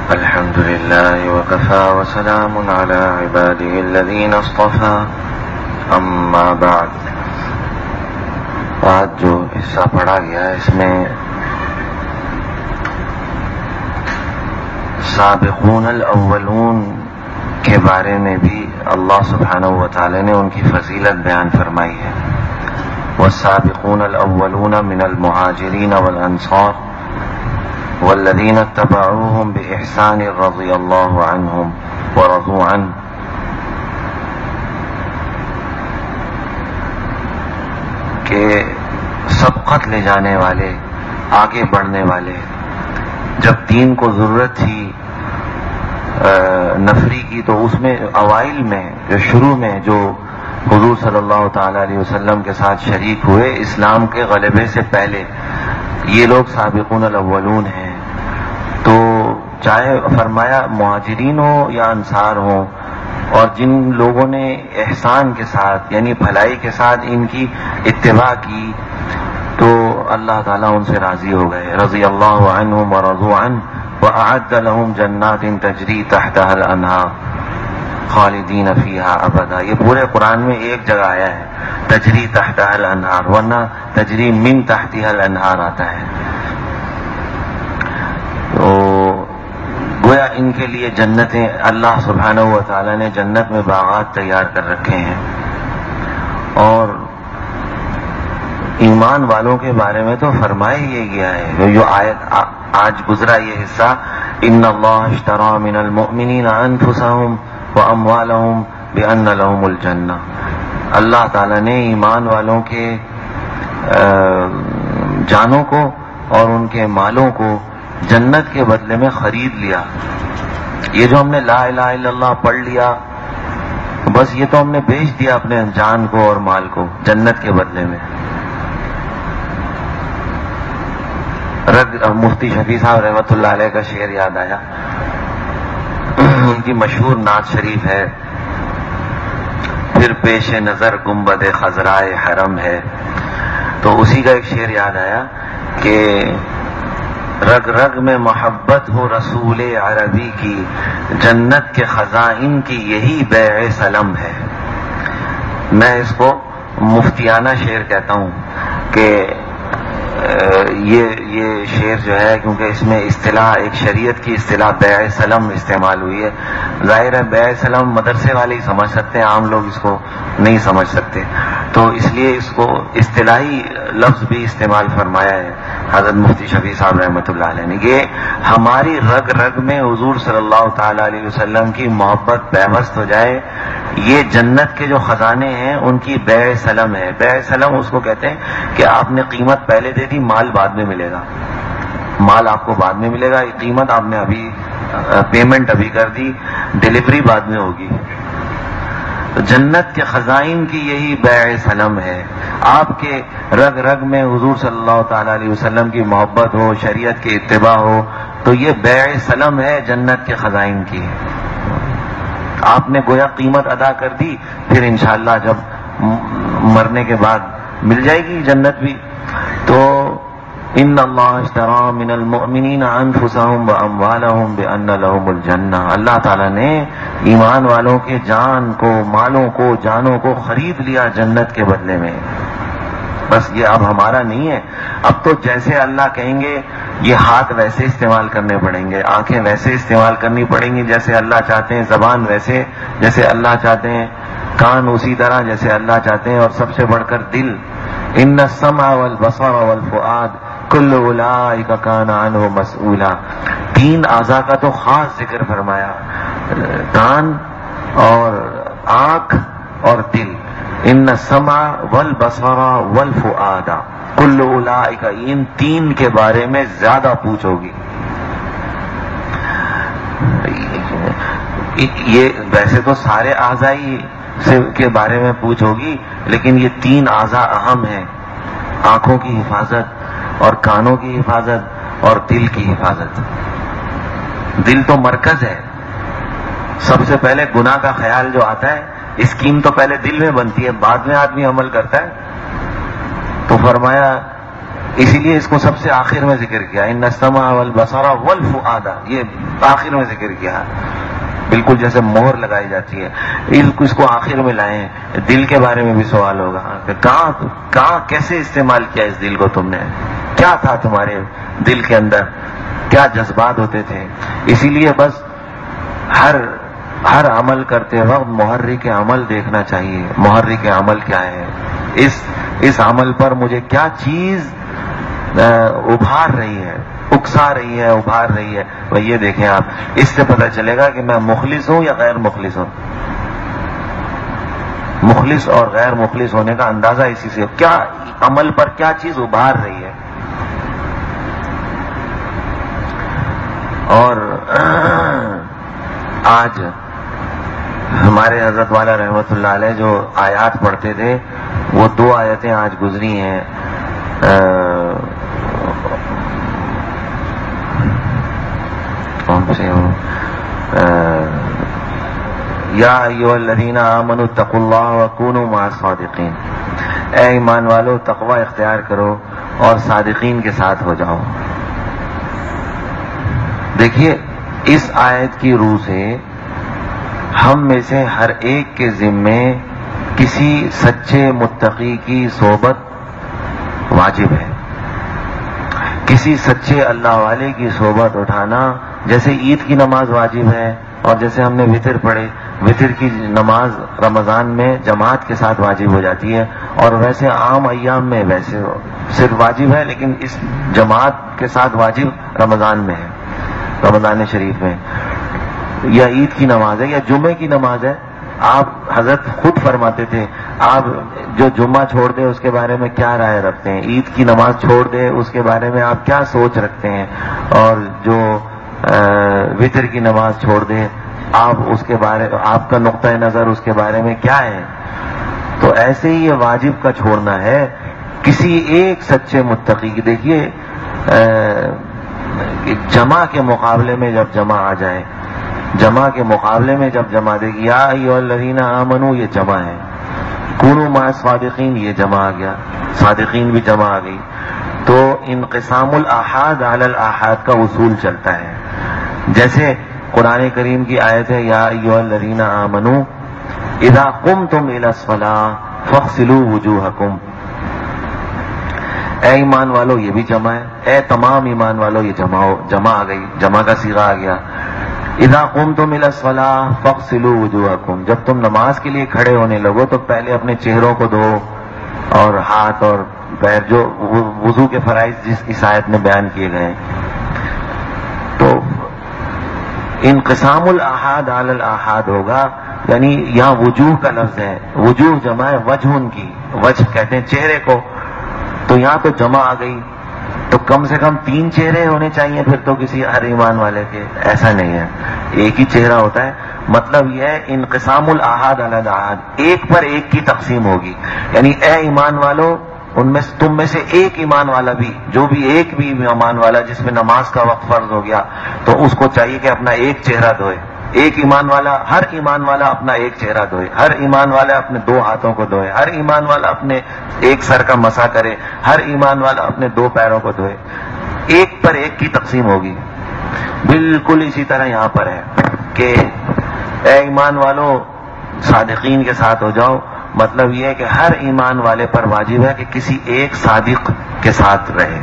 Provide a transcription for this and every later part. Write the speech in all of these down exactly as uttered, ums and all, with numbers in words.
الحمد لله وكفى وسلام على عباده الذين اصطفى اما بعد. آج جو حصہ پڑھا گیا اس میں سابقون الاولون کے بارے میں بھی اللہ سبحانہ و تعالی نے ان کی فضیلت بیان فرمائی ہے. والسابقون الاولون من المہاجرین والانصار والذین اتبعوهم بإحسان رضی اللہ عنہم ورضوا عنہ. کہ سبقت لے جانے والے، آگے بڑھنے والے، جب دین کو ضرورت تھی نفری کی تو اس میں اوائل میں جو شروع میں جو حضور صلی اللہ تعالی علیہ وسلم کے ساتھ شریک ہوئے اسلام کے غلبے سے پہلے، یہ لوگ سابقون الاولون ہیں. تو چاہے فرمایا مہاجرین ہو یا انصار ہوں، اور جن لوگوں نے احسان کے ساتھ یعنی بھلائی کے ساتھ ان کی اتباع کی تو اللہ تعالیٰ ان سے راضی ہو گئے. رضی اللہ عنہم ورضوا عنہ وأعد لهم جنات تجری تحتها الانہار خالدین فیہا ابدا. یہ پورے قرآن میں ایک جگہ آیا ہے تجری تحتها الانہار، ورنہ تجری من تحتها الانہار آتا ہے. تو گویا ان کے لیے جنتیں اللہ سبحانہ و تعالی نے جنت میں باغات تیار کر رکھے ہیں. اور ایمان والوں کے بارے میں تو فرمایا یہ گیا ہے، جو آیت آج گزرا یہ حصہ، ان اللہ اشتری من المؤمنین انفسهم واموالهم بان لهم الجنہ. اللہ تعالی نے ایمان والوں کے جانوں کو اور ان کے مالوں کو جنت کے بدلے میں خرید لیا. یہ جو ہم نے لا الہ الا اللہ پڑھ لیا، بس یہ تو ہم نے بیچ دیا اپنے جان کو اور مال کو جنت کے بدلے میں. رگ مفتی شفیع صاحب رحمۃ اللہ علیہ کا شعر یاد آیا. ان کی مشہور نعت شریف ہے، پھر پیش نظر گنبد خضرائے حرم ہے. تو اسی کا ایک شعر یاد آیا کہ رگ رگ میں محبت ہو رسول عربی کی، جنت کے خزائن کی یہی بیع سلم ہے. میں اس کو مفتیانہ شعر کہتا ہوں کہ یہ یہ شعر جو ہے کیونکہ اس میں اصطلاح ایک شریعت کی اصطلاح بیع سلم استعمال ہوئی ہے. ظاہر ہے بیع سلم مدرسے والے ہی سمجھ سکتے ہیں، عام لوگ اس کو نہیں سمجھ سکتے، تو اس لیے اس کو اصطلاحی لفظ بھی استعمال فرمایا ہے حضرت مفتی شفیع صاحب رحمۃ اللہ علیہ نے. یہ ہماری رگ رگ میں حضور صلی اللہ تعالی علیہ وسلم کی محبت پیوست ہو جائے، یہ جنت کے جو خزانے ہیں ان کی بیع سلم ہے. بیع سلم اس کو کہتے ہیں کہ آپ نے قیمت پہلے دے دی، مال بعد میں ملے گا. مال آپ کو بعد میں ملے گا، قیمت آپ نے ابھی پیمنٹ ابھی کر دی، ڈلیوری بعد میں ہوگی. جنت کے خزائن کی یہی بیع سلم ہے. آپ کے رگ رگ میں حضور صلی اللہ تعالی علیہ وسلم کی محبت ہو، شریعت کی اتباع ہو، تو یہ بیع سلم ہے جنت کے خزائن کی. آپ نے گویا قیمت ادا کر دی، پھر انشاءاللہ جب مرنے کے بعد مل جائے گی جنت بھی. تو ان اللہ اشتری من المؤمنین انفسهم واموالهم بان لهم الجنہ. اللہ تعالیٰ نے ایمان والوں کے جان کو، مالوں کو، جانوں کو خرید لیا جنت کے بدلے میں. بس یہ اب ہمارا نہیں ہے، اب تو جیسے اللہ کہیں گے یہ ہاتھ ویسے استعمال کرنے پڑیں گے، آنکھیں ویسے استعمال کرنی پڑیں گی جیسے اللہ چاہتے ہیں، زبان ویسے جیسے اللہ چاہتے ہیں، کان اسی طرح جیسے اللہ چاہتے ہیں، اور سب سے بڑھ کر دل. ان السمع والبصر والفؤاد کل اولئک کان عنہ مسئولا. تین اعضاء کا تو خاص ذکر فرمایا، کان اور آنکھ اور دل. ان السمع والبصر والفؤاد کل اولئک، ان تین کے بارے میں زیادہ پوچھ ہوگی. یہ ویسے تو سارے اعضاء کے بارے میں پوچھ ہوگی، لیکن یہ تین اعضاء اہم ہیں، آنکھوں کی حفاظت اور کانوں کی حفاظت اور دل کی حفاظت. دل تو مرکز ہے. سب سے پہلے گناہ کا خیال جو آتا ہے، اسکیم تو پہلے دل میں بنتی ہے، بعد میں آدمی عمل کرتا ہے. تو فرمایا اسی لیے اس کو سب سے آخر میں ذکر کیا، ان السمع والبصر والفؤاد، یہ آخر میں ذکر کیا، بالکل جیسے مہر لگائی جاتی ہے، اس کو آخر میں لائیں۔ دل کے بارے میں بھی سوال ہوگا کہ کہاں کہاں کیسے استعمال کیا اس دل کو تم نے، کیا تھا تمہارے دل کے اندر، کیا جذبات ہوتے تھے۔ اسی لیے بس ہر ہر عمل کرتے وقت محرک عمل دیکھنا چاہیے، محرک عمل کیا ہے، اس اس عمل پر مجھے کیا چیز ابھار رہی ہے، اکسا رہی ہے، ابھار رہی ہے۔ تو یہ دیکھیں آپ، اس سے پتہ چلے گا کہ میں مخلص ہوں یا غیر مخلص ہوں۔ مخلص اور غیر مخلص ہونے کا اندازہ اسی سے، کیا عمل پر کیا چیز ابھار رہی ہے۔ اور آج ہمارے حضرت والا رحمت اللہ علیہ جو آیات پڑھتے تھے، وہ دو آیتیں آج گزری ہیں، کون سے ہوں، یا ایھا الذین آمنوا اتقوا اللہ وکونوا مع الصادقین، اے ایمان والو تقوی اختیار کرو اور صادقین کے ساتھ ہو جاؤ۔ دیکھیے اس آیت کی روح سے ہم میں سے ہر ایک کے ذمے کسی سچے متقی کی صحبت واجب ہے، کسی سچے اللہ والے کی صحبت اٹھانا، جیسے عید کی نماز واجب ہے، اور جیسے ہم نے وطر پڑھے، وطر کی نماز رمضان میں جماعت کے ساتھ واجب ہو جاتی ہے، اور ویسے عام ایام میں ویسے صرف واجب ہے، لیکن اس جماعت کے ساتھ واجب رمضان میں ہے، رمضان شریف میں، یا عید کی نماز ہے یا جمعے کی نماز ہے۔ آپ حضرت خود فرماتے تھے، آپ جو جمعہ چھوڑ دے اس کے بارے میں کیا رائے رکھتے ہیں، عید کی نماز چھوڑ دے اس کے بارے میں آپ کیا سوچ رکھتے ہیں، اور جو وطر کی نماز چھوڑ دے آپ اس کے بارے آپ کا نقطہ نظر اس کے بارے میں کیا ہے۔ تو ایسے ہی یہ واجب کا چھوڑنا ہے کسی ایک سچے متقی کی۔ دیکھیے جمع کے مقابلے میں جب جمع آ جائے، جمع کے مقابلے میں جب جمع دے گی، یا ایھا الذین آمنوا یہ جمع ہے، کونوا مع الصادقین یہ جمع آ گیا، صادقین بھی جمع آ گئی، تو انقسام الاحاد علی الاحاد کا اصول چلتا ہے۔ جیسے قرآن کریم کی آیت ہے، یا ایھا الذین آمنوا اذا قمتم الی الصلاۃ فاغسلوا وجوہکم، اے ایمان والو یہ بھی جمع ہے، اے تمام ایمان والو یہ جمع ہو، جمع آ گئی، جمع کا صیغہ آ گیا۔ اذا قمتم الی الصلاۃ فاغسلوا وجوہکم، جب تم نماز کے لیے کھڑے ہونے لگو تو پہلے اپنے چہروں کو دھو، اور ہاتھ اور پیر، جو وضو کے فرائض جس اس آیت میں بیان کیے گئے ہیں۔ تو انقسام الاحاد علی الاحاد ہوگا، یعنی یہاں وجوہ کا لفظ ہے، وجوہ جمع ہے وجہ ان کی، وجہ کہتے ہیں چہرے کو، تو یہاں تو جمع آ گئی، تو کم سے کم تین چہرے ہونے چاہیے پھر تو کسی ہر ایمان والے کے، ایسا نہیں ہے، ایک ہی چہرہ ہوتا ہے۔ مطلب یہ ہے انقسام الاحاد علی الاحاد، ایک پر ایک کی تقسیم ہوگی، یعنی اے ایمان والو ان میں تم میں سے ایک ایمان والا بھی، جو بھی ایک بھی ایمان والا جس میں نماز کا وقت فرض ہو گیا، تو اس کو چاہیے کہ اپنا ایک چہرہ دھوئے، ایک ایمان والا، ہر ایمان والا اپنا ایک چہرہ دھوئے، ہر ایمان والا اپنے دو ہاتھوں کو دھوئے، ہر ایمان والا اپنے ایک سر کا مسح کرے، ہر ایمان والا اپنے دو پیروں کو دھوئے، ایک پر ایک کی تقسیم ہوگی۔ بالکل اسی طرح یہاں پر ہے کہ اے ایمان والو صادقین کے ساتھ ہو جاؤ، مطلب یہ ہے کہ ہر ایمان والے پر واجب ہے کہ کسی ایک صادق کے ساتھ رہے،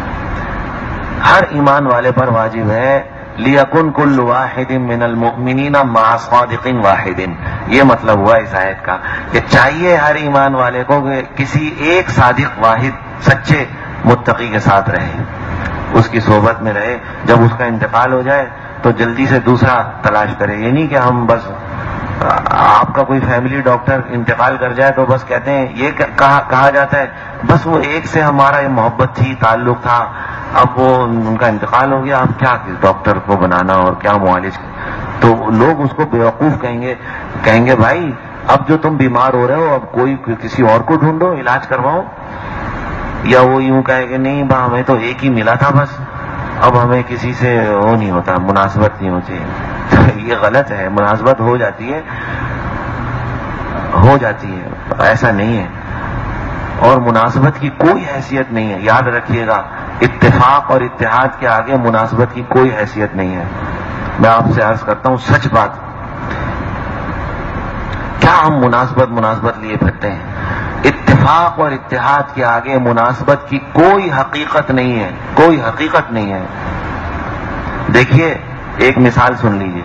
ہر ایمان والے پر واجب ہے لِيَكُنْ كُلُّ وَاحِدٍ مِّنَ الْمُؤْمِنِينَ مَعَ صَادِقٍ وَاحِدٍ، یہ مطلب ہوا اس آیت کا کہ چاہیے ہر ایمان والے کو کہ کسی ایک صادق واحد سچے متقی کے ساتھ رہے، اس کی صحبت میں رہے، جب اس کا انتقال ہو جائے تو جلدی سے دوسرا تلاش کرے۔ یہ نہیں کہ ہم بس، آپ کا کوئی فیملی ڈاکٹر انتقال کر جائے تو بس کہتے ہیں، یہ کہا, کہا جاتا ہے بس وہ ایک سے ہمارا یہ محبت تھی، تعلق تھا، اب وہ ان کا انتقال ہو گیا، اب کیا ڈاکٹر کو بنانا اور کیا معالج، تو لوگ اس کو بیوقوف کہیں گے، کہیں گے بھائی اب جو تم بیمار ہو رہے ہو اب کوئی کسی اور کو ڈھونڈو، علاج کرواؤ، یا وہ یوں کہے کہ نہیں با ہمیں تو ایک ہی ملا تھا بس، اب ہمیں کسی سے وہ نہیں ہوتا، مناسبت نہیں ہوتی ہے۔ یہ غلط ہے، مناسبت ہو جاتی ہے، ہو جاتی ہے، ایسا نہیں ہے۔ اور مناسبت کی کوئی حیثیت نہیں ہے. یاد رکھیے گا, اتفاق اور اتحاد کے آگے مناسبت کی کوئی حیثیت نہیں ہے. میں آپ سے عرض کرتا ہوں سچ بات, کیا ہم مناسبت مناسبت لیے پھرتے ہیں؟ اتفاق اور اتحاد کے آگے مناسبت کی کوئی حقیقت نہیں ہے, کوئی حقیقت نہیں ہے. دیکھیے ایک مثال سن لیجیے.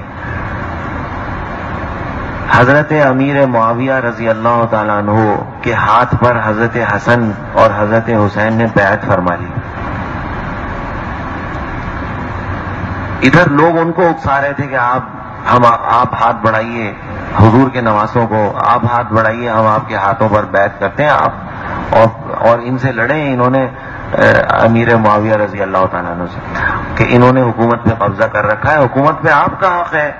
حضرت امیر معاویہ رضی اللہ تعالیٰ عنہ کے ہاتھ پر حضرت حسن اور حضرت حسین نے بیعت فرما لی. ادھر لوگ ان کو اکسا رہے تھے کہ آپ ہم آپ ہاتھ بڑھائیے حضور کے نواسوں کو, آپ ہاتھ بڑھائیے, ہم آپ کے ہاتھوں پر بیعت کرتے ہیں آپ, اور اور ان سے لڑے. انہوں نے امیر معاویہ رضی اللہ تعالیٰ عنہ سے کہ انہوں نے حکومت پہ قبضہ کر رکھا ہے, حکومت پہ آپ کا حق ہے.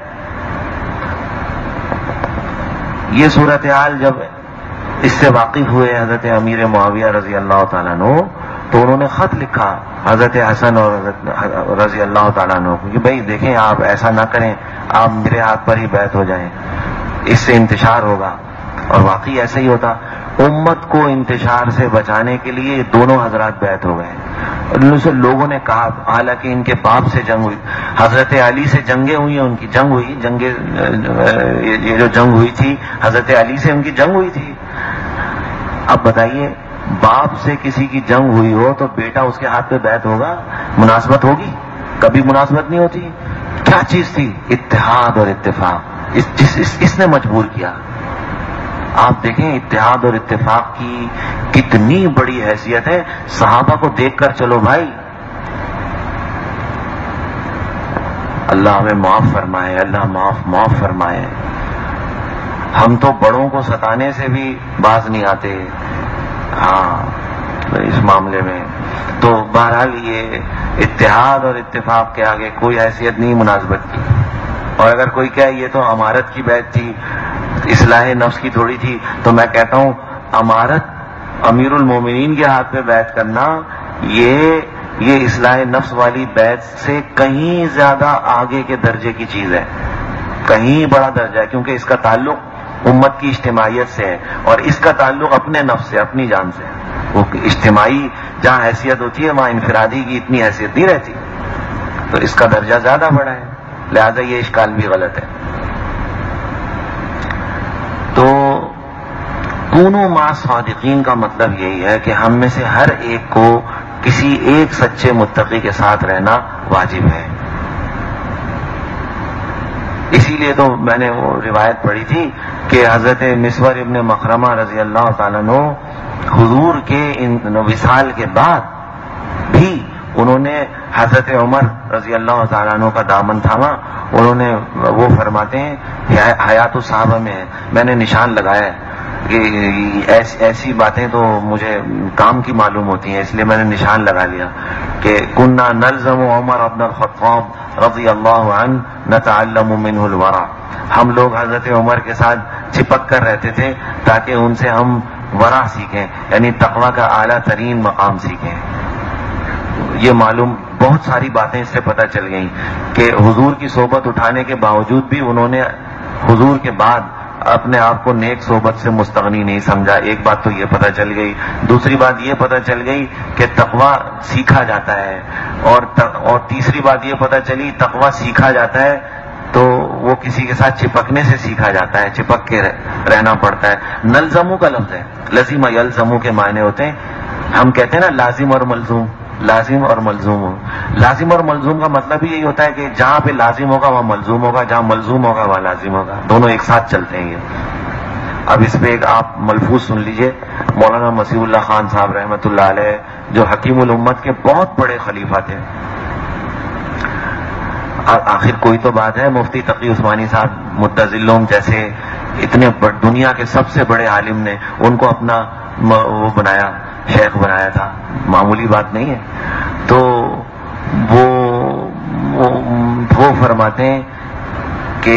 یہ صورتحال جب اس سے واقف ہوئے حضرت امیر معاویہ رضی اللہ تعالیٰ عنہ, تو انہوں نے خط لکھا حضرت حسن اور حضرت رضی اللہ تعالیٰ عنہ کو کہ بھائی دیکھیں آپ ایسا نہ کریں, آپ میرے ہاتھ پر ہی بیعت ہو جائیں, اس سے انتشار ہوگا. اور واقعی ایسا ہی ہوتا. امت کو انتشار سے بچانے کے لیے دونوں حضرات بیعت ہو گئے. ان سے لوگوں نے کہا, حالانکہ ان کے باپ سے جنگ ہوئی, حضرت علی سے جنگیں ہوئی ہیں, ان کی جنگ ہوئی, جنگ یہ جو جنگ ہوئی تھی حضرت علی سے ان کی جنگ ہوئی تھی. اب بتائیے باپ سے کسی کی جنگ ہوئی ہو تو بیٹا اس کے ہاتھ پہ بیعت ہوگا؟ مناسبت ہوگی؟ کبھی مناسبت نہیں ہوتی. کیا چیز تھی؟ اتحاد اور اتفاق. اس, جس, اس, اس نے مجبور کیا. آپ دیکھیں اتحاد اور اتفاق کی کتنی بڑی حیثیت ہے. صحابہ کو دیکھ کر چلو بھائی. اللہ ہمیں معاف فرمائے, اللہ معاف معاف فرمائے. ہم تو بڑوں کو ستانے سے بھی باز نہیں آتے ہاں اس معاملے میں. تو بہرحال یہ اتحاد اور اتفاق کے آگے کوئی حیثیت نہیں مناسبت کی. اور اگر کوئی کہے یہ تو امارت کی بیعت تھی, اصلاح نفس کی تھوڑی تھی, تو میں کہتا ہوں امارت امیر المومنین کے ہاتھ پہ بیعت کرنا یہ یہ اصلاح نفس والی بیعت سے کہیں زیادہ آگے کے درجے کی چیز ہے, کہیں بڑا درجہ ہے. کیونکہ اس کا تعلق امت کی اجتماعیت سے ہے, اور اس کا تعلق اپنے نفس سے, اپنی جان سے. وہ اجتماعی جہاں حیثیت ہوتی ہے وہاں انفرادی کی اتنی حیثیت نہیں رہتی, تو اس کا درجہ زیادہ بڑا ہے. لہذا یہ اشکال بھی غلط ہے. تو کونوا مع صادقین کا مطلب یہی ہے کہ ہم میں سے ہر ایک کو کسی ایک سچے متقی کے ساتھ رہنا واجب ہے. اسی لیے تو میں نے وہ روایت پڑھی تھی کہ حضرت مسور ابن مخرمہ رضی اللہ تعالیٰ عنہ حضور کے وصال کے بعد بھی انہوں نے حضرت عمر رضی اللہ تعالیٰ عنہ کا دامن تھاما. انہوں نے وہ فرماتے ہیں حیات الصحابہ میں ہے, میں نے نشان لگایا ہے کہ ایسی ایسی باتیں تو مجھے کام کی معلوم ہوتی ہیں, اس لیے میں نے نشان لگا لیا کہ کننا نلزم عمر ابن الخطاب رضی اللہ عنہ نتعلم منہ الورع. ہم لوگ حضرت عمر کے ساتھ چپک کر رہتے تھے تاکہ ان سے ہم ورع سیکھیں, یعنی تقوی کا اعلیٰ ترین مقام سیکھیں. یہ معلوم بہت ساری باتیں اس سے پتہ چل گئیں کہ حضور کی صحبت اٹھانے کے باوجود بھی انہوں نے حضور کے بعد اپنے آپ کو نیک صحبت سے مستغنی نہیں سمجھا. ایک بات تو یہ پتہ چل گئی. دوسری بات یہ پتہ چل گئی کہ تقوی سیکھا جاتا ہے, اور اور تیسری بات یہ پتہ چلی تقوی سیکھا جاتا ہے تو وہ کسی کے ساتھ چپکنے سے سیکھا جاتا ہے, چپک کے رہنا پڑتا ہے. نلزمو کا لفظ ہے, لزیم یلزمو کے معنی ہوتے ہیں. ہم کہتے ہیں نا لازم اور ملزوم, لازم اور ملزوم ہو. لازم اور ملزوم کا مطلب ہی یہی ہوتا ہے کہ جہاں پہ لازم ہوگا وہاں ملزوم ہوگا, جہاں ملزوم ہوگا وہاں لازم ہوگا, دونوں ایک ساتھ چلتے ہیں. یہ اب اس پہ ایک آپ ملفوظ سن لیجئے. مولانا مسیح اللہ خان صاحب رحمۃ اللہ علیہ جو حکیم الامت کے بہت بڑے خلیفہ تھے, آخر کوئی تو بات ہے, مفتی تقی عثمانی صاحب متظلون جیسے اتنے دنیا کے سب سے بڑے عالم نے ان کو اپنا وہ بنایا, شیخ بنایا تھا, معمولی بات نہیں ہے. تو وہ وہ, وہ فرماتے ہیں کہ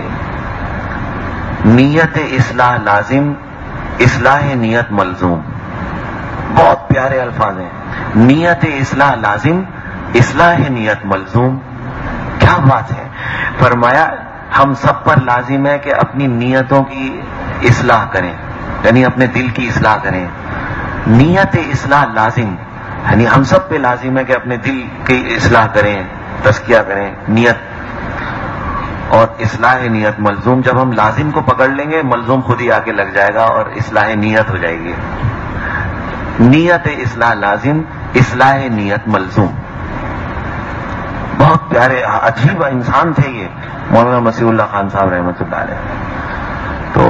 نیت اصلاح لازم, اصلاح نیت ملزوم. بہت پیارے الفاظ ہیں. نیت اصلاح لازم, اصلاح نیت ملزوم. کیا بات ہے. فرمایا ہم سب پر لازم ہے کہ اپنی نیتوں کی اصلاح کریں, یعنی اپنے دل کی اصلاح کریں. نیت اصلاح لازم، یعنی ہم سب پہ لازم ہے کہ اپنے دل کی اصلاح کریں، تزکیہ کریں، نیت اور اصلاح نیت ملزوم. جب ہم لازم کو پکڑ لیں گے ملزوم خود ہی آ کے لگ جائے گا اور اصلاح نیت ہو جائے گی. نیت اصلاح لازم، اصلاح نیت ملزوم. بہت پیارے عجیب انسان تھے یہ مولانا مسیح اللہ خان صاحب رحمۃ اللہ علیہ. تو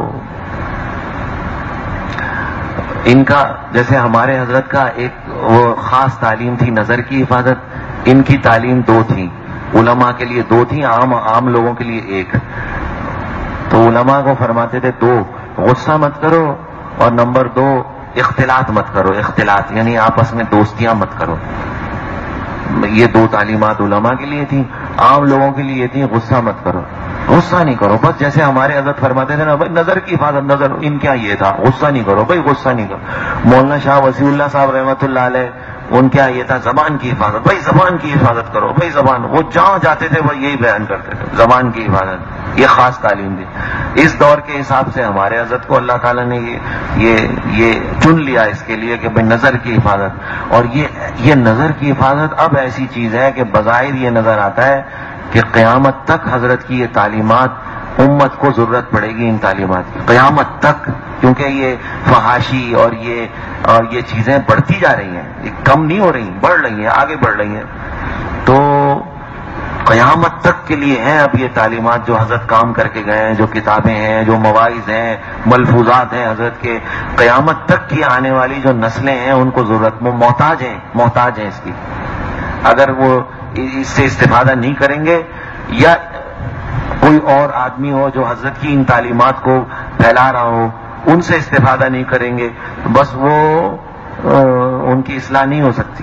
ان کا جیسے ہمارے حضرت کا ایک وہ خاص تعلیم تھی نظر کی حفاظت، ان کی تعلیم دو تھی، علماء کے لیے دو تھی، عام عام لوگوں کے لیے ایک. تو علماء کو فرماتے تھے دو، غصہ مت کرو، اور نمبر دو اختلاط مت کرو. اختلاط یعنی آپس میں دوستیاں مت کرو. یہ دو تعلیمات علماء کے لیے تھیں. عام لوگوں کے لیے تھی غصہ مت کرو، غصہ نہیں کرو. بس جیسے ہمارے حضرت فرماتے تھے نا بھائی نظر کی حفاظت، نظر ان کیا یہ تھا غصہ نہیں کرو بھائی، غصہ نہیں کرو. مولانا شاہ وسیع اللہ صاحب رحمۃ اللہ علیہ ان کیا یہ تھا زبان کی حفاظت، بھائی زبان کی حفاظت کرو بھائی زبان. وہ جہاں جاتے تھے وہ یہی بیان کرتے تھے زبان کی حفاظت. یہ خاص تعلیم دی. اس دور کے حساب سے ہمارے حضرت کو اللہ تعالیٰ نے یہ یہ یہ چن لیا اس کے لیے کہ بھائی نظر کی حفاظت. اور یہ یہ نظر کی حفاظت اب ایسی چیز ہے کہ بظاہر یہ نظر آتا ہے کہ قیامت تک حضرت کی یہ تعلیمات امت کو ضرورت پڑے گی ان تعلیمات کی قیامت تک، کیونکہ یہ فحاشی اور یہ اور یہ چیزیں بڑھتی جا رہی ہیں، یہ کم نہیں ہو رہی، بڑھ رہی ہیں، آگے بڑھ رہی ہیں. تو قیامت تک کے لیے ہیں اب یہ تعلیمات جو حضرت کام کر کے گئے ہیں، جو کتابیں ہیں، جو مواعظ ہیں، ملفوظات ہیں حضرت کے، قیامت تک کی آنے والی جو نسلیں ہیں ان کو ضرورت محتاج ہیں محتاج ہیں اس کی. اگر وہ اس سے استفادہ نہیں کریں گے یا کوئی اور آدمی ہو جو حضرت کی ان تعلیمات کو پھیلا رہا ہو ان سے استفادہ نہیں کریں گے تو بس وہ ان کی اصلاح نہیں ہو سکتی.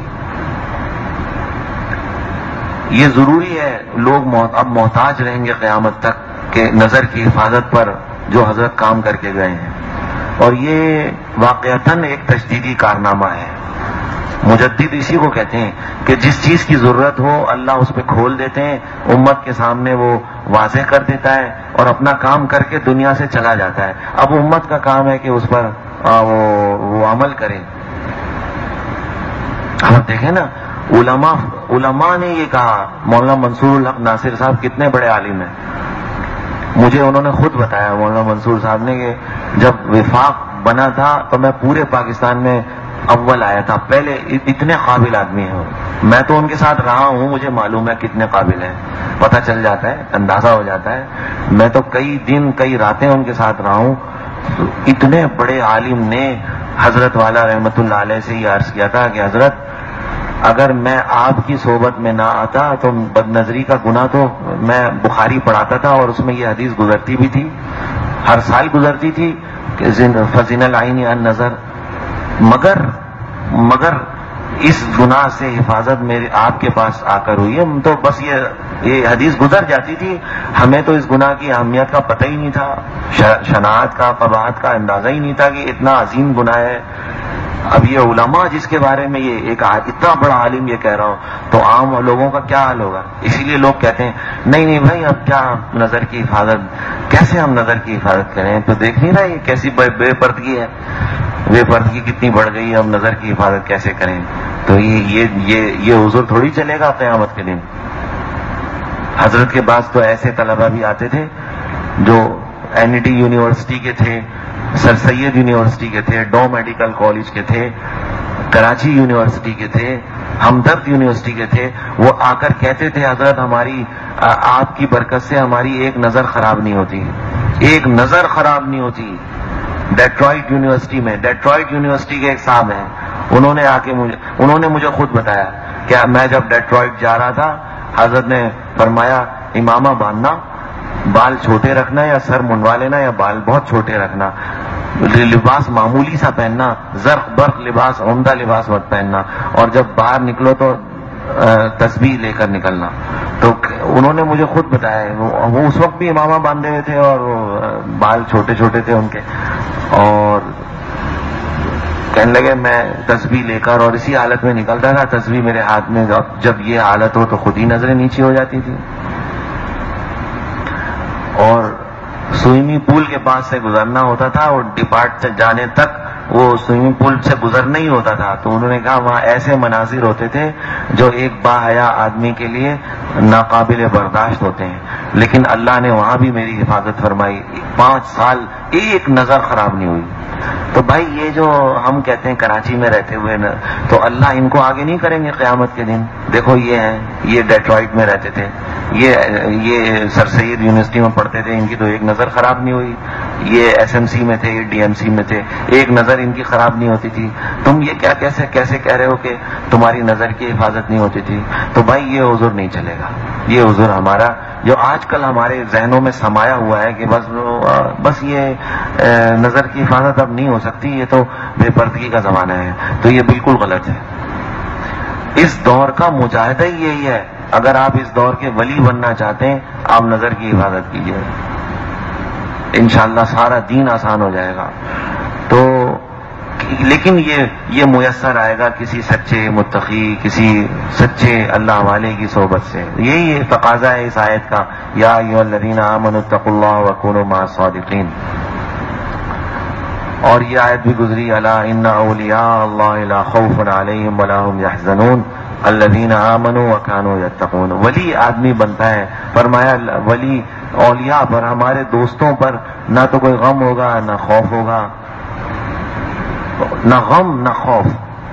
یہ ضروری ہے. لوگ اب محتاج رہیں گے قیامت تک کہ نظر کی حفاظت پر جو حضرت کام کر کے گئے ہیں. اور یہ واقعتاً ایک تجدیدی کارنامہ ہے. مجدد اسی کو کہتے ہیں کہ جس چیز کی ضرورت ہو اللہ اس پہ کھول دیتے ہیں، امت کے سامنے وہ واضح کر دیتا ہے اور اپنا کام کر کے دنیا سے چلا جاتا ہے. اب امت کا کام ہے کہ اس پر وہ, وہ عمل کریں. آپ دیکھیں نا علماء علماء نے یہ کہا. مولانا منصور الحق ناصر صاحب کتنے بڑے عالم ہیں. مجھے انہوں نے خود بتایا مولانا منصور صاحب نے کہ جب وفاق بنا تھا تو میں پورے پاکستان میں اول آیا تھا. پہلے اتنے قابل آدمی ہیں. میں تو ان کے ساتھ رہا ہوں، مجھے معلوم ہے کتنے قابل ہیں، پتہ چل جاتا ہے، اندازہ ہو جاتا ہے. میں تو کئی دن کئی راتیں ان کے ساتھ رہا ہوں. اتنے بڑے عالم نے حضرت والا رحمت اللہ علیہ سے یہ عرض کیا تھا کہ حضرت اگر میں آپ کی صحبت میں نہ آتا تو بد نظری کا گناہ تو میں بخاری پڑھاتا تھا اور اس میں یہ حدیث گزرتی بھی تھی، ہر سال گزرتی تھی کہ فزن العین عن نظر، مگر مگر اس گناہ سے حفاظت میرے آپ کے پاس آ کر ہوئی ہے. تو بس یہ یہ حدیث گزر جاتی تھی، ہمیں تو اس گناہ کی اہمیت کا پتہ ہی نہیں تھا، شناعت کا قباحت کا اندازہ ہی نہیں تھا کہ اتنا عظیم گناہ ہے. اب یہ علماء جس کے بارے میں یہ ایک اتنا بڑا عالم یہ کہہ رہا ہو تو عام لوگوں کا کیا حال ہوگا. اسی لیے لوگ کہتے ہیں نہیں نہیں بھائی اب کیا نظر کی حفاظت، کیسے ہم نظر کی حفاظت کریں؟ تو دیکھ نہیں رہا یہ کیسی بے پردگی ہے، بے پردگی کتنی بڑھ گئی ہے، ہم نظر کی حفاظت کیسے کریں؟ تو یہ یہ یہ حضور تھوڑی چلے گا قیامت کے دن. حضرت کے بعد تو ایسے طلبہ بھی آتے تھے جو این ای ٹی یونیورسٹی کے تھے، سر سید یونیورسٹی کے تھے، ڈو میڈیکل کالج کے تھے، کراچی یونیورسٹی کے تھے، ہمدرد یونیورسٹی کے تھے. وہ آ کر کہتے تھے حضرت ہماری آپ کی برکت سے ہماری ایک نظر خراب نہیں ہوتی، ایک نظر خراب نہیں ہوتی. ڈیٹرائٹ یونیورسٹی میں ڈیٹرائٹ یونیورسٹی کے ایک صاحب ہیں، انہوں نے آ کے مجھے انہوں نے مجھے خود بتایا کہ میں جب ڈیٹرائٹ جا رہا تھا حضرت نے فرمایا امامہ باندھنا، بال چھوٹے رکھنا یا سر منڈوا لینا یا بال بہت چھوٹے رکھنا، لباس معمولی سا پہننا، زرق برق لباس، عمدہ لباس مت پہننا، اور جب باہر نکلو تو تسبیح لے کر نکلنا. تو انہوں نے مجھے خود بتایا، وہ اس وقت بھی امامہ باندھے ہوئے تھے اور بال چھوٹے چھوٹے تھے ان کے، اور کہنے لگے میں تسبیح لے کر اور اسی حالت میں نکلتا تھا، تسبیح میرے ہاتھ میں، جب یہ حالت ہو تو خود ہی نظریں نیچے ہو جاتی تھی. اور سوئمنگ پول کے پاس سے گزرنا ہوتا تھا اور ڈپارٹ سے جانے تک وہ سوئمنگ پول سے گزر نہیں ہوتا تھا، تو انہوں نے کہا وہاں ایسے مناظر ہوتے تھے جو ایک باحیا آدمی کے لیے ناقابل برداشت ہوتے ہیں، لیکن اللہ نے وہاں بھی میری حفاظت فرمائی، پانچ سال ایک نظر خراب نہیں ہوئی۔ تو بھائی یہ جو ہم کہتے ہیں کراچی میں رہتے ہوئے نا، تو اللہ ان کو آگے نہیں کریں گے قیامت کے دن؟ دیکھو یہ ہیں، یہ ڈیٹرائٹ میں رہتے تھے، یہ یہ سر سید یونیورسٹی میں پڑھتے تھے، ان کی تو ایک نظر خراب نہیں ہوئی، یہ ایس ایم سی میں تھے، یہ ڈی ایم سی میں تھے، ایک نظر ان کی خراب نہیں ہوتی تھی، تم یہ کیا کیسے کیسے کہہ رہے ہو کہ تمہاری نظر کی حفاظت نہیں ہوتی تھی؟ تو بھائی یہ حضور نہیں چلے گا، یہ حضور ہمارا جو آج کل ہمارے ذہنوں میں سمایا ہوا ہے کہ بس بس یہ نظر کی حفاظت اب نہیں ہو سکتی، یہ تو بے پردگی کا زمانہ ہے، تو یہ بالکل غلط ہے۔ اس دور کا مجاہدہ ہی یہی ہے، اگر آپ اس دور کے ولی بننا چاہتے ہیں آپ نظر کی حفاظت کیجیے، انشاءاللہ سارا دین آسان ہو جائے گا۔ تو لیکن یہ یہ میسر آئے گا کسی سچے متقی، کسی سچے اللہ والے کی صحبت سے، یہی تقاضا ہے اس آیت کا، یا ایھا الذین آمنوا اتقوا اللہ وکونوا مع الصادقین۔ اور یہ آیت بھی گزری، الا ان اولیاء اللہ لا خوف علیہم ولا هم یحزنون الذین آمنوا وکانوا یتقون۔ ولی آدمی بنتا ہے، فرمایا ولی اولیاء پر، ہمارے دوستوں پر نہ تو کوئی غم ہوگا نہ خوف ہوگا، نہ غم نہ خوف۔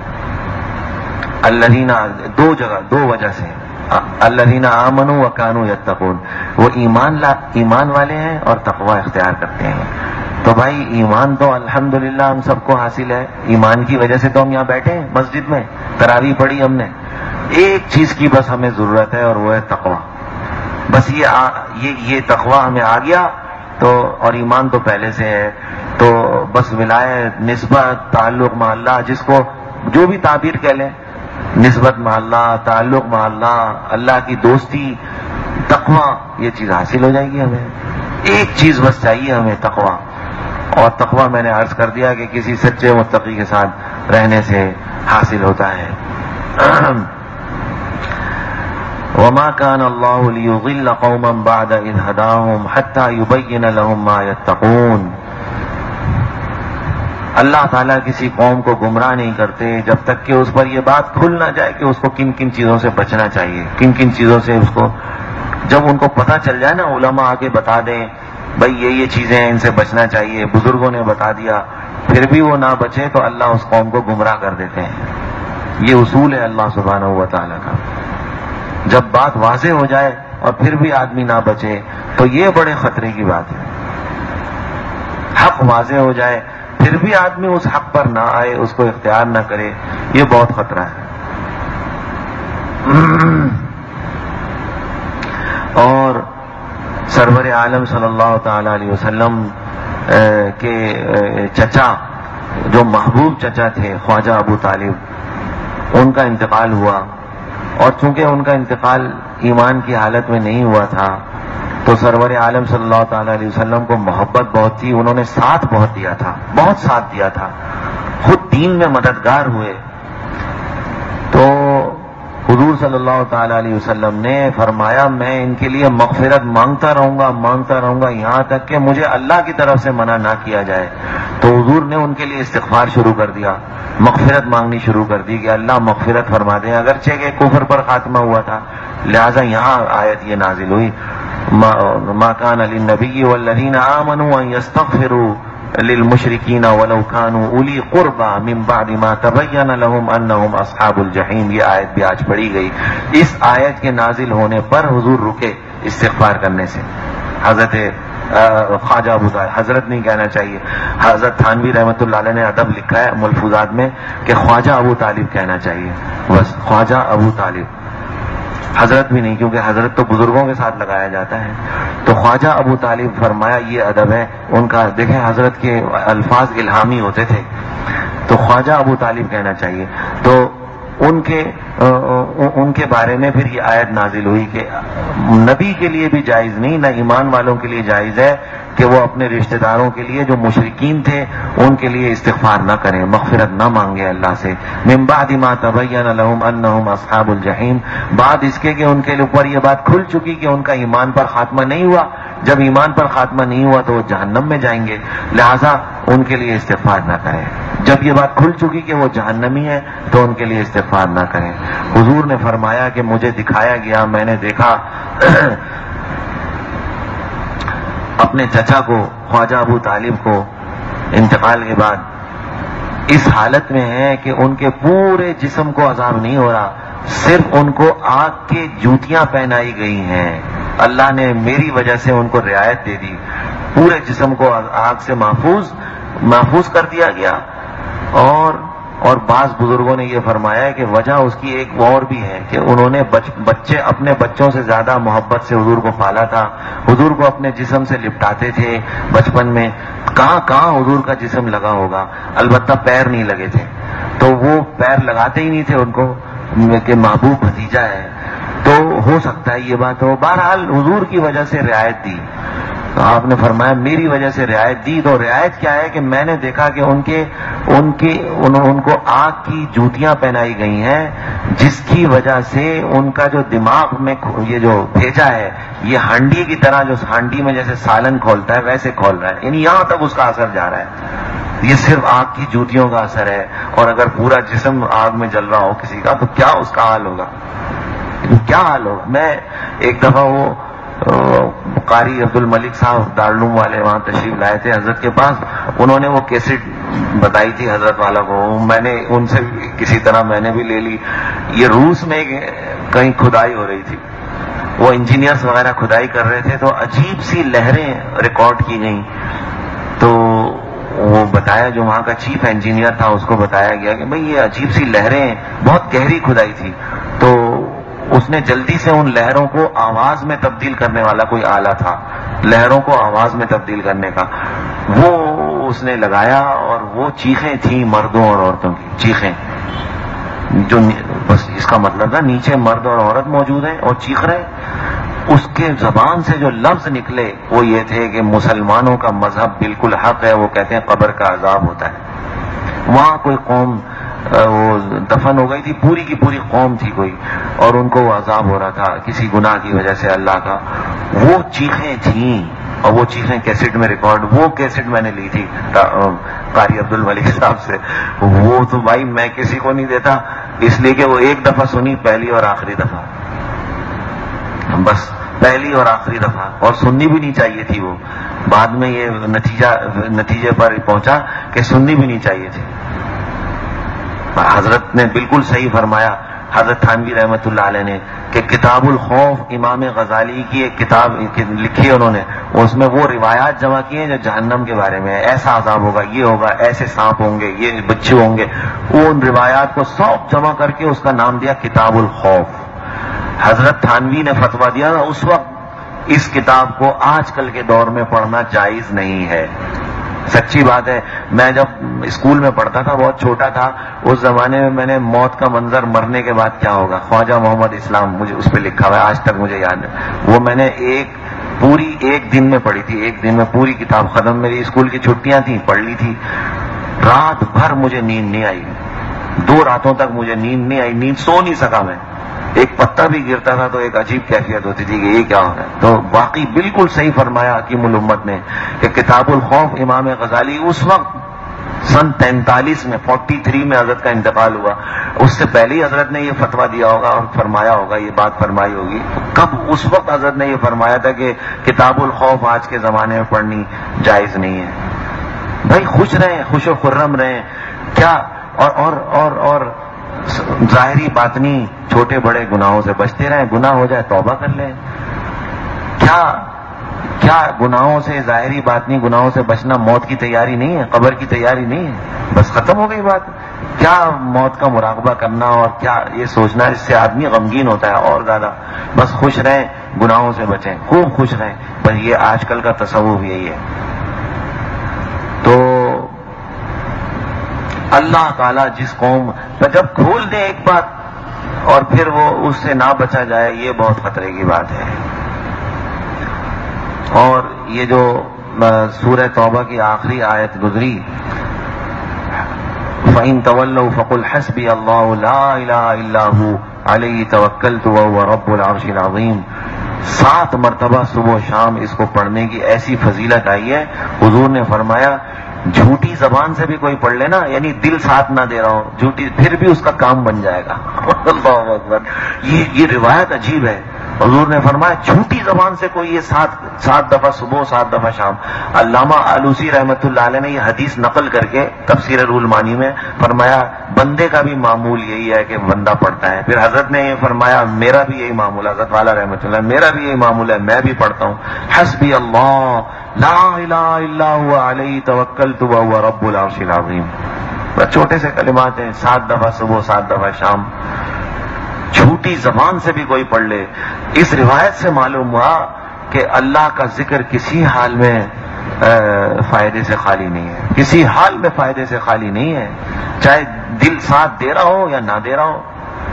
الذین، دو جگہ دو وجہ سے، الذین آمنوا وکانوا یتقون، وہ ایمان لا ایمان والے ہیں اور تقوی اختیار کرتے ہیں۔ تو بھائی ایمان تو الحمدللہ ہم سب کو حاصل ہے، ایمان کی وجہ سے تو ہم یہاں بیٹھے ہیں مسجد میں، تراویح پڑھی ہم نے۔ ایک چیز کی بس ہمیں ضرورت ہے اور وہ ہے تقوی۔ بس یہ آ, یہ یہ تقوی ہمیں آ گیا تو، اور ایمان تو پہلے سے ہے، تو بس ولایت، نسبت، تعلق مع اللہ، جس کو جو بھی تعبیر کہہ لیں، نسبت مع اللہ، تعلق مع اللہ، اللہ کی دوستی، تقوی، یہ چیز حاصل ہو جائے گی ہمیں۔ ایک چیز بس چاہیے ہمیں، تقوی۔ اور تقوی میں نے عرض کر دیا کہ کسی سچے متقی کے ساتھ رہنے سے حاصل ہوتا ہے۔ وما كان الله ليضل قوما بعد إذ هداهم حتى يبين لهم ما يتقون۔ اللہ تعالیٰ کسی قوم کو گمراہ نہیں کرتے جب تک کہ اس پر یہ بات کھل نہ جائے کہ اس کو کن کن چیزوں سے بچنا چاہیے، کن کن چیزوں سے اس کو، جب ان کو پتہ چل جائے نا، علماء آ کے بتا دیں بھائی یہ یہ چیزیں ہیں، ان سے بچنا چاہیے، بزرگوں نے بتا دیا، پھر بھی وہ نہ بچے تو اللہ اس قوم کو گمراہ کر دیتے ہیں۔ یہ اصول ہے اللہ سبحانہ و تعالیٰ کا۔ جب بات واضح ہو جائے اور پھر بھی آدمی نہ بچے تو یہ بڑے خطرے کی بات ہے۔ حق واضح ہو جائے پھر بھی آدمی اس حق پر نہ آئے، اس کو اختیار نہ کرے، یہ بہت خطرہ ہے۔ اور سرور عالم صلی اللہ تعالی علیہ وسلم کے چچا، جو محبوب چچا تھے خواجہ ابو طالب، ان کا انتقال ہوا، اور چونکہ ان کا انتقال ایمان کی حالت میں نہیں ہوا تھا تو سرور عالم صلی اللہ تعالی علیہ وسلم کو محبت بہت تھی، انہوں نے ساتھ بہت دیا تھا، بہت ساتھ دیا تھا، خود دین میں مددگار ہوئے۔ تو حضور صلی اللہ تعالی علیہ وسلم نے فرمایا میں ان کے لیے مغفرت مانگتا رہوں گا مانگتا رہوں گا یہاں تک کہ مجھے اللہ کی طرف سے منع نہ کیا جائے۔ تو حضور نے ان کے لیے استغفار شروع کر دیا، مغفرت مانگنی شروع کر دی کہ اللہ مغفرت فرما دیں، اگرچہ کہ کفر پر خاتمہ ہوا تھا، لہذا یہاں آیت یہ نازل ہوئی، ما کان للنبی والذین آمنوا ان یستغفروا للمشرکین ولو كانوا اولی قربى من بعد ما تبین لهم انهم اصحاب الجحیم۔ یہ آیت بھی آج پڑھی گئی۔ اس آیت کے نازل ہونے پر حضور رکے استغفار کرنے سے۔ حضرت خواجہ ابو طالب، حضرت نہیں کہنا چاہیے، حضرت تھانوی رحمۃ اللہ علیہ نے ادب لکھا ہے ملفوظات میں کہ خواجہ ابو طالب کہنا چاہیے، بس خواجہ ابو طالب، حضرت بھی نہیں، کیونکہ حضرت تو بزرگوں کے ساتھ لگایا جاتا ہے۔ تو خواجہ ابو طالب، فرمایا یہ ادب ہے ان کا۔ دیکھیں حضرت کے الفاظ الہامی ہوتے تھے، تو خواجہ ابو طالب کہنا چاہیے۔ تو ان کے ان کے بارے میں پھر یہ آیت نازل ہوئی کہ نبی کے لیے بھی جائز نہیں، نہ ایمان والوں کے لیے جائز ہے کہ وہ اپنے رشتہ داروں کے لیے جو مشرکین تھے ان کے لیے استغفار نہ کریں، مغفرت نہ مانگے اللہ سے۔ من بعد ما تبین لهم انهم اصحاب الجحیم، بعد اس کے کہ ان کے اوپر یہ بات کھل چکی کہ ان کا ایمان پر خاتمہ نہیں ہوا، جب ایمان پر خاتمہ نہیں ہوا تو وہ جہنم میں جائیں گے، لہذا ان کے لیے استغفار نہ کریں۔ جب یہ بات کھل چکی کہ وہ جہنمی ہے تو ان کے لیے استغفار نہ کریں۔ حضور نے فرمایا کہ مجھے دکھایا گیا، میں نے دیکھا اپنے چچا کو، خواجہ ابو طالب کو انتقال کے بعد اس حالت میں ہے کہ ان کے پورے جسم کو عذاب نہیں ہو رہا، صرف ان کو آگ کی جوتیاں پہنائی گئی ہیں۔ اللہ نے میری وجہ سے ان کو رعایت دے دی، پورے جسم کو آگ سے محفوظ محفوظ کر دیا گیا۔ اور اور بعض بزرگوں نے یہ فرمایا ہے کہ وجہ اس کی ایک اور بھی ہے کہ انہوں نے بچ, بچے اپنے بچوں سے زیادہ محبت سے حضور کو پالا تھا، حضور کو اپنے جسم سے لپٹاتے تھے بچپن میں، کہاں کہاں حضور کا جسم لگا ہوگا، البتہ پیر نہیں لگے تھے، تو وہ پیر لگاتے ہی نہیں تھے ان کو کہ محبوب بھتیجا ہے، تو ہو سکتا ہے یہ بات ہو۔ بہرحال حضور کی وجہ سے رعایت دی، تو آپ نے فرمایا میری وجہ سے رعایت دی، تو رعایت کیا ہے کہ میں نے دیکھا کہ ان کے ان کے ان, ان کو آگ کی جوتیاں پہنائی گئی ہیں، جس کی وجہ سے ان کا جو دماغ میں یہ جو بھیجا ہے یہ ہانڈی کی طرح، جو ہانڈی میں جیسے سالن کھولتا ہے ویسے کھول رہا ہے، یعنی یہاں تک اس کا اثر جا رہا ہے۔ یہ صرف آگ کی جوتیوں کا اثر ہے، اور اگر پورا جسم آگ میں جل رہا ہو کسی کا تو کیا اس کا حال ہوگا، کیا حال ہوگا۔ میں ایک دفعہ وہ قاری عبد الملک صاحب دارالعلوم والے وہاں تشریف لائے تھے حضرت کے پاس، انہوں نے وہ کیسٹ بتائی تھی حضرت والا کو، میں نے ان سے کسی طرح میں نے بھی لے لی۔ یہ روس میں کہیں کھدائی ہو رہی تھی، وہ انجینئرز وغیرہ کھدائی کر رہے تھے، تو عجیب سی لہریں ریکارڈ کی گئیں، تو وہ بتایا جو وہاں کا چیف انجینئر تھا اس کو بتایا گیا کہ بھئی یہ عجیب سی لہریں، بہت گہری کھدائی تھی، تو اس نے جلدی سے ان لہروں کو آواز میں تبدیل کرنے والا کوئی آلہ تھا، لہروں کو آواز میں تبدیل کرنے کا، وہ اس نے لگایا، اور وہ چیخیں تھیں مردوں اور عورتوں کی چیخیں، جو بس اس کا مطلب تھا نیچے مرد اور عورت موجود ہیں اور چیخ رہے۔ اس کے زبان سے جو لفظ نکلے وہ یہ تھے کہ مسلمانوں کا مذہب بالکل حق ہے، وہ کہتے ہیں قبر کا عذاب ہوتا ہے۔ وہاں کوئی قوم وہ دفن ہو گئی تھی، پوری کی پوری قوم تھی کوئی، اور ان کو وہ عذاب ہو رہا تھا کسی گناہ کی وجہ سے اللہ کا، وہ چیخیں تھیں، اور وہ چیخیں کیسٹ میں ریکارڈ، وہ کیسٹ میں نے لی تھی قاری عبد الملک صاحب سے، وہ تو بھائی میں کسی کو نہیں دیتا، اس لیے کہ وہ ایک دفعہ سنی، پہلی اور آخری دفعہ، بس پہلی اور آخری دفعہ، اور سننی بھی نہیں چاہیے تھی، وہ بعد میں یہ نتیجہ نتیجے پر پہنچا کہ سننی بھی نہیں چاہیے تھی۔ حضرت نے بالکل صحیح فرمایا، حضرت تھانوی رحمۃ اللہ علیہ نے، کہ کتاب الخوف امام غزالی کی ایک کتاب لکھی انہوں نے، اس میں وہ روایات جمع کی ہیں جو جہنم کے بارے میں ہے، ایسا عذاب ہوگا، یہ ہوگا، ایسے سانپ ہوں گے، یہ بچے ہوں گے، وہ ان روایات کو سب جمع کر کے اس کا نام دیا کتاب الخوف۔ حضرت تھانوی نے فتویٰ دیا تھا اس وقت اس کتاب کو آج کل کے دور میں پڑھنا جائز نہیں ہے، سچی بات ہے۔ میں جب اسکول میں پڑھتا تھا، بہت چھوٹا تھا اس زمانے میں، میں نے موت کا منظر مرنے کے بعد کیا ہوگا، خواجہ محمد اسلام مجھے اس پہ لکھا ہوا ہے، آج تک مجھے یاد ہے، وہ میں نے ایک پوری ایک دن میں پڑھی تھی، ایک دن میں پوری کتاب ختم، میری اسکول کی چھٹیاں تھیں، پڑھ لی تھی، رات بھر مجھے نیند نہیں آئی، دو راتوں تک مجھے نیند نہیں آئی، نیند سو نہیں سکا میں، ایک پتہ بھی گرتا تھا تو ایک عجیب کیفیت ہوتی تھی کہ یہ کیا ہو رہا ہے۔ تو واقعی بالکل صحیح فرمایا حکیم الامت نے کہ کتاب الخوف امام غزالی اس وقت سن تینتالیس میں فورٹی تھری میں حضرت کا انتقال ہوا، اس سے پہلے ہی حضرت نے یہ فتویٰ دیا ہوگا اور فرمایا ہوگا، یہ بات فرمائی ہوگی، کب اس وقت حضرت نے یہ فرمایا تھا کہ کتاب الخوف آج کے زمانے میں پڑھنی جائز نہیں ہے۔ بھائی خوش رہیں، خوش و خرم رہیں، کیا اور اور اور اور ظاہری باطنی چھوٹے بڑے گناہوں سے بچتے رہیں، گناہ ہو جائے توبہ کر لیں، کیا کیا گناہوں سے، ظاہری باطنی گناہوں سے بچنا موت کی تیاری نہیں ہے، قبر کی تیاری نہیں ہے، بس ختم ہو گئی بات۔ کیا موت کا مراقبہ کرنا اور کیا یہ سوچنا، اس سے آدمی غمگین ہوتا ہے اور زیادہ، بس خوش رہیں، گناہوں سے بچیں، خوب خوش رہیں، بس یہ آج کل کا تصور یہی ہے۔ تو اللہ تعالیٰ جس قوم جب کھول دے ایک بات اور پھر وہ اس سے نہ بچا جائے، یہ بہت خطرے کی بات ہے۔ اور یہ جو سورہ توبہ کی آخری آیت گزری، فَإِن تَوَلَّوْا فَقُلْ حَسْبِيَ اللَّهُ لَا إِلَهَ إِلَّا هُوَ عَلَيْهِ تَوَكَّلْتُ وَهُوَ رَبُّ الْعَرْشِ الْعَظِيمِ، سات مرتبہ صبح و شام اس کو پڑھنے کی ایسی فضیلت آئی ہے. حضور نے فرمایا جھوٹی زبان سے بھی کوئی پڑھ لینا، یعنی دل ساتھ نہ دے رہا ہو جھوٹی، پھر بھی اس کا کام بن جائے گا. اللہ اکبر. یہ یہ روایت عجیب ہے. حضور نے فرمایا جھوٹی زبان سے کوئی یہ سات سات دفعہ صبح سات دفعہ شام. علامہ آلوسی رحمۃ اللہ علیہ نے یہ حدیث نقل کر کے تفسیر رول المعانی میں فرمایا بندے کا بھی معمول یہی ہے کہ بندہ پڑھتا ہے. پھر حضرت نے یہ فرمایا میرا بھی یہی معمول، حضرت والا رحمۃ اللہ میرا بھی یہی معمول ہے، میں بھی پڑھتا ہوں. حسبی اللہ لا الہ الا هو علیہ توکلت وهو رب العرش العظیم. بس چھوٹے سے کلمات ہیں، سات دفعہ صبح سات دفعہ شام. جھوٹی زبان سے بھی کوئی پڑھ لے. اس روایت سے معلوم ہوا کہ اللہ کا ذکر کسی حال میں فائدے سے خالی نہیں ہے، کسی حال میں فائدے سے خالی نہیں ہے، چاہے دل ساتھ دے رہا ہو یا نہ دے رہا ہو.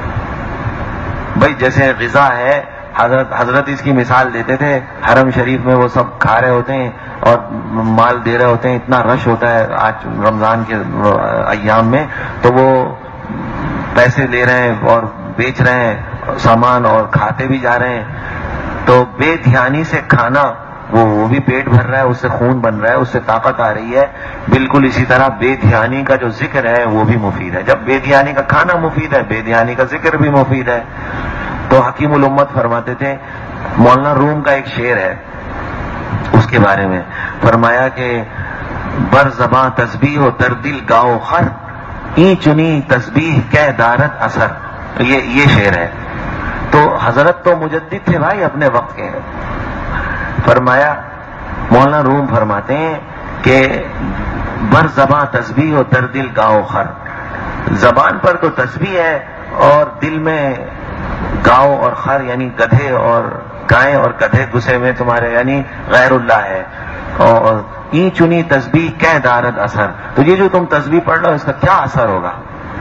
بھائی جیسے غذا ہے، حضرت حضرت اس کی مثال دیتے تھے، حرم شریف میں وہ سب کھا رہے ہوتے ہیں اور مال دے رہے ہوتے ہیں، اتنا رش ہوتا ہے آج رمضان کے ایام میں، تو وہ پیسے لے رہے ہیں اور بیچ رہے ہیں سامان اور کھاتے بھی جا رہے ہیں. تو بے دھیانی سے کھانا، وہ وہ بھی پیٹ بھر رہا ہے، اس سے خون بن رہا ہے، اس سے طاقت آ رہی ہے. بالکل اسی طرح بے دھیانی کا جو ذکر ہے وہ بھی مفید ہے. جب بے دھیانی کا کھانا مفید ہے، بے دھیانی کا ذکر بھی مفید ہے. تو حکیم الامت فرماتے تھے، مولانا روم کا ایک شعر ہے اس کے بارے میں، فرمایا کہ بر زباں تسبیح و در دل گاؤ خر، این چنی تسبیح کہ دارت اثر. یہ یہ شعر ہے. تو حضرت تو مجدد تھے بھائی اپنے وقت کے. فرمایا مولانا روم فرماتے ہیں کہ بر زباں تسبیح و در دل گاؤ خر. زبان پر تو تسبیح ہے اور دل میں گاؤ اور خر یعنی گدھے اور گائیں اور گدھے گھسے ہوئے تمہارے، یعنی غیر اللہ ہے. اور این چنی تسبیح کہ دارت اثر. تو یہ جو تم تسبیح پڑھ رہے ہو اس کا کیا اثر ہوگا؟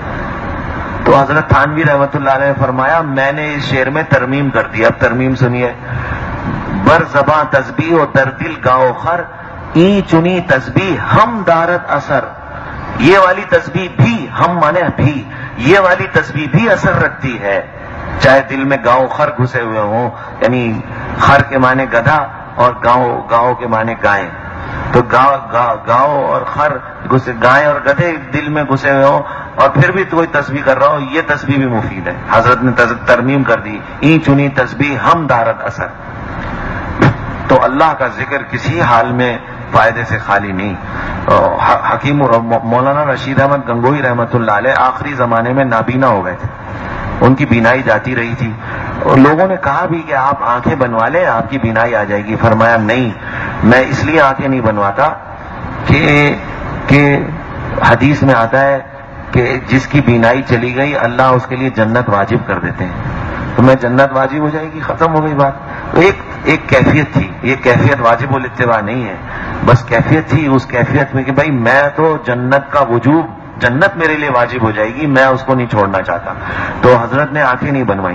تو حضرت تھانوی رحمۃ اللہ علیہ نے فرمایا میں نے اس شعر میں ترمیم کر دی. اب ترمیم سنیے. بر زباں تسبیح و در دل گاؤ خر، این چنی تسبیح ہم دارت اثر. یہ والی تسبیح بھی، ہم مانے بھی، یہ والی تسبیح بھی اثر رکھتی ہے، چاہے دل میں گاؤں خر گھسے ہوئے ہوں، یعنی خر کے معنی گدھا اور گاؤں گاؤں کے معنی گائیں. تو گاؤں گاؤں اور خر گھسے، گائیں اور گدھے دل میں گھسے ہوئے ہوں اور پھر بھی کوئی تسبیح کر رہا ہو، یہ تسبیح بھی مفید ہے. حضرت نے ترمیم کر دی، این چنی تسبیح ہم دارت اثر. تو اللہ کا ذکر کسی حال میں فائدے سے خالی نہیں. حکیم مولانا رشید احمد گنگوئی رحمۃ اللہ علیہ آخری زمانے میں نابینا ہو گئے تھے، ان کی بینائی جاتی رہی تھی اور لوگوں نے کہا بھی کہ آپ آنکھیں بنوا لیں آپ کی بینائی آ جائے گی. فرمایا نہیں، میں اس لیے آنکھیں نہیں بنواتا کہ کہ حدیث میں آتا ہے کہ جس کی بینائی چلی گئی اللہ اس کے لیے جنت واجب کر دیتے ہیں. تو میں جنت واجب ہو جائے گی، ختم ہو گئی بات. تو ایک ایک کیفیت تھی، یہ کیفیت واجب الاتباع نہیں ہے، بس کیفیت تھی. اس کیفیت میں کہ بھائی میں تو جنت کا وجوب، جنت میرے لیے واجب ہو جائے گی، میں اس کو نہیں چھوڑنا چاہتا. تو حضرت نے آنکھیں نہیں بنوائی،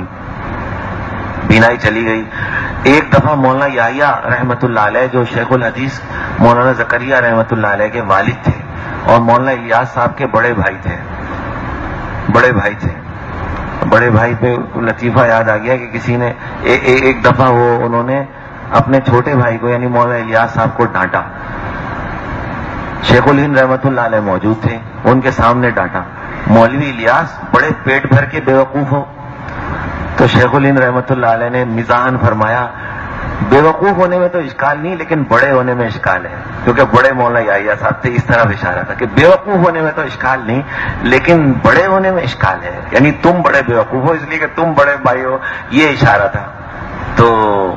بینائی چلی گئی. ایک دفعہ مولانا یحییٰ رحمۃ اللہ علیہ جو شیخ الحدیث مولانا زکریا رحمۃ اللہ علیہ کے والد تھے اور مولانا الیاس صاحب کے بڑے بھائی تھے، بڑے بھائی تھے بڑے بھائی پہ لطیفہ یاد آ گیا کہ کسی نے ایک دفعہ وہ انہوں نے اپنے چھوٹے بھائی کو یعنی مولانا الیاس صاحب کو ڈانٹا. شیخ الہند رحمۃ اللہ علیہ موجود تھے، ان کے سامنے ڈانٹا. مولوی الیاس بڑے پیٹ بھر کے بیوقوف ہو. تو شیخ الہند رحمۃ اللہ علیہ نے مزاحاً فرمایا بیوقوف ہونے میں تو اشکال نہیں لیکن بڑے ہونے میں اشکال ہے، کیونکہ بڑے مولانا یحییٰ صاحب تھے. اس طرح اشارہ تھا کہ بیوقوف ہونے میں تو اشکال نہیں لیکن بڑے ہونے میں اشکال ہے، یعنی تم بڑے بیوقوف ہو اس لیے کہ تم بڑے بھائی ہو، یہ اشارہ تھا. تو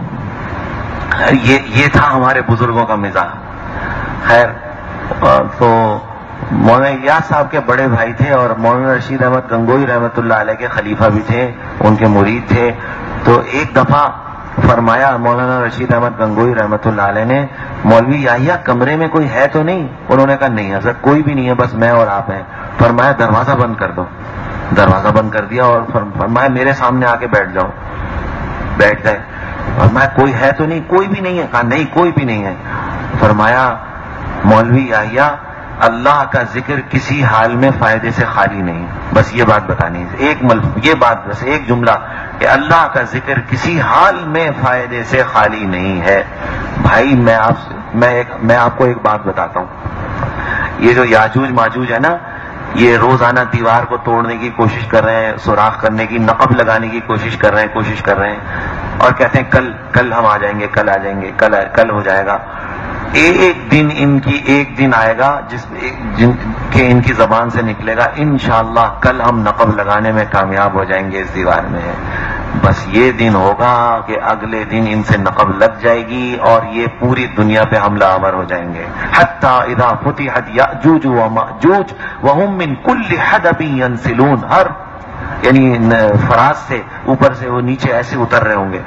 یہ یہ تھا ہمارے بزرگوں کا مزاح. خیر، تو مولانا الیاس صاحب کے بڑے بھائی تھے اور مولانا رشید احمد گنگوئی رحمۃ اللہ علیہ کے خلیفہ بھی تھے، ان کے مرید تھے. تو ایک دفعہ فرمایا مولانا رشید احمد گنگوئی رحمۃ اللہ علیہ نے، مولوی یحییٰ کمرے میں کوئی ہے تو نہیں؟ انہوں نے کہا نہیں حضرت کوئی بھی نہیں ہے، بس میں اور آپ ہیں. فرمایا دروازہ بند کر دو. دروازہ بند کر دیا اور فرمایا میرے سامنے آ کے بیٹھ جاؤ. بیٹھ گئے. فرمایا کوئی ہے تو نہیں؟ کوئی بھی نہیں ہے. کہا نہیں کوئی بھی نہیں ہے. فرمایا مولوی یحییٰ اللہ کا ذکر کسی حال میں فائدے سے خالی نہیں. بس یہ بات بتانی ہے، ایک ملف یہ بات، بس ایک جملہ کہ اللہ کا ذکر کسی حال میں فائدے سے خالی نہیں ہے. بھائی میں آپ میں ایک میں آپ کو ایک بات بتاتا ہوں. یہ جو یاجوج ماجوج ہے نا، یہ روزانہ دیوار کو توڑنے کی کوشش کر رہے ہیں، سوراخ کرنے کی، نقب لگانے کی کوشش کر رہے ہیں کوشش کر رہے ہیں اور کہتے ہیں کل کل ہم آ جائیں گے، کل آ جائیں گے، کل کل ہو جائے گا. ایک دن ان کی ایک دن آئے گا جس جن کے ان کی زبان سے نکلے گا انشاءاللہ کل ہم نقب لگانے میں کامیاب ہو جائیں گے اس دیوار میں. بس یہ دن ہوگا کہ اگلے دن ان سے نقب لگ جائے گی اور یہ پوری دنیا پہ حملہ آور ہو جائیں گے. حتی اذا فتحت یأجوج ومأجوج وهم من کل حدب ینسلون، ہر یعنی فراز سے اوپر سے وہ نیچے ایسے اتر رہے ہوں گے.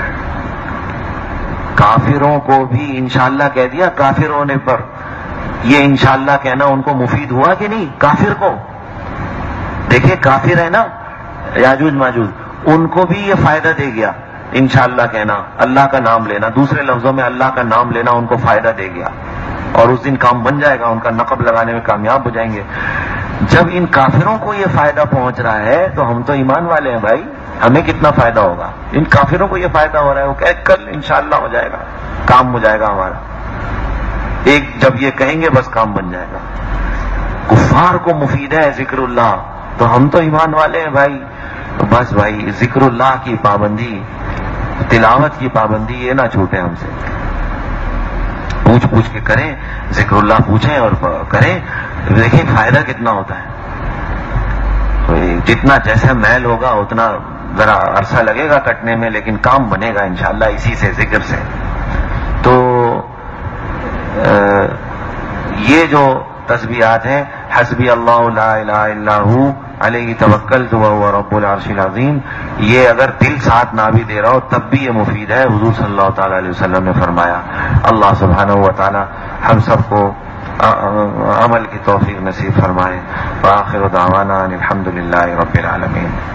کافروں کو بھی انشاءاللہ کہہ دیا کافر ہونے پر. یہ انشاءاللہ کہنا ان کو مفید ہوا کہ نہیں؟ کافر کو دیکھیں، کافر ہے نا یاجوج ماجوج، ان کو بھی یہ فائدہ دے گیا انشاءاللہ کہنا، اللہ کا نام لینا، دوسرے لفظوں میں اللہ کا نام لینا ان کو فائدہ دے گیا اور اس دن کام بن جائے گا، ان کا نقب لگانے میں کامیاب ہو جائیں گے. جب ان کافروں کو یہ فائدہ پہنچ رہا ہے تو ہم تو ایمان والے ہیں بھائی، ہمیں کتنا فائدہ ہوگا؟ ان کافروں کو یہ فائدہ ہو رہا ہے، وہ کہ کل انشاءاللہ ہو جائے گا، کام ہو جائے گا ہمارا. ایک جب یہ کہیں گے بس کام بن جائے گا. کفار کو مفید ہے ذکر اللہ، تو ہم تو ایمان والے ہیں بھائی. تو بس بھائی ذکر اللہ کی پابندی، تلاوت کی پابندی یہ نہ چھوٹے ہم سے. پوچھ پوچھ کے کریں، ذکر اللہ پوچھیں اور کریں، دیکھیں فائدہ کتنا ہوتا ہے. جتنا جیسا محل ہوگا اتنا ذرا عرصہ لگے گا کٹنے میں، لیکن کام بنے گا انشاءاللہ اسی سے، ذکر سے. تو یہ جو تسبیحات ہیں، حسبی اللہ لا الہ الا ہو علیہ توکلت وہو رب العرش العظیم، یہ اگر دل ساتھ نہ بھی دے رہا ہو تب بھی یہ مفید ہے. حضور صلی اللہ تعالی علیہ وسلم نے فرمایا. اللہ سبحانہ و تعالی ہم سب کو عمل کی توفیق نصیب فرمائے. وآخر دعوانا ان الحمد للہ رب العالمین.